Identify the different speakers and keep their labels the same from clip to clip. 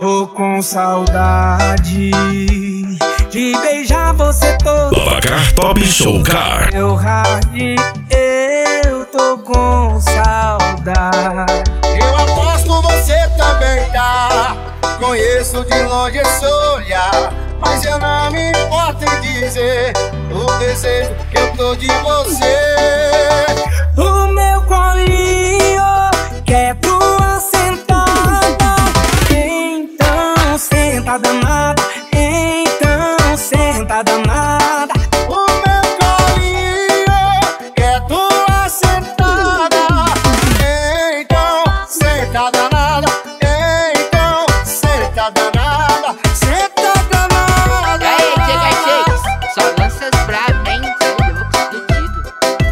Speaker 1: Tô com saudade de beijar você todo.
Speaker 2: Lavacar Top Show Car.
Speaker 1: Meu hard, eu tô com saudade.
Speaker 3: Eu aposto você também tá. Conheço de longe esse olhar, mas eu não me importo em dizer o desejo que eu tô de você.
Speaker 1: O meu colinho quer tua sentada. Então senta danada, então senta danada.
Speaker 3: O meu colinho quer tua sentada. Então senta danada, então senta danada, senta danada.
Speaker 4: Aí, chega, só lança as bravas, hein? Eu vou explodido.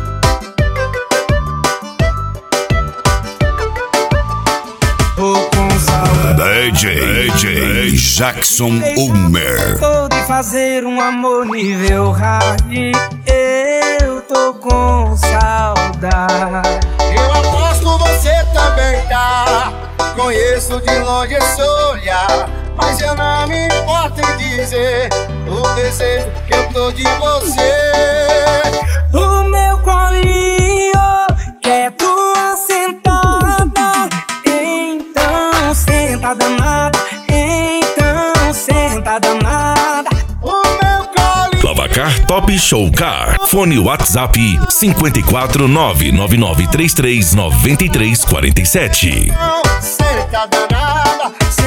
Speaker 1: Tô com saudade
Speaker 2: DJ Jackson Ulmer.
Speaker 1: tô de fazer um amor nível hard. Eu tô com saudade.
Speaker 3: Eu aposto você também tá. Conheço de longe esse olhar, mas eu não me importo em dizer o desejo que eu tô de você.
Speaker 1: O meu colinho quer tua sentada. Então senta danada, então senta danada.
Speaker 3: O meu colinho
Speaker 2: Lavacar Top Show Car. Fone WhatsApp 54 99933 9347.
Speaker 3: senta danada,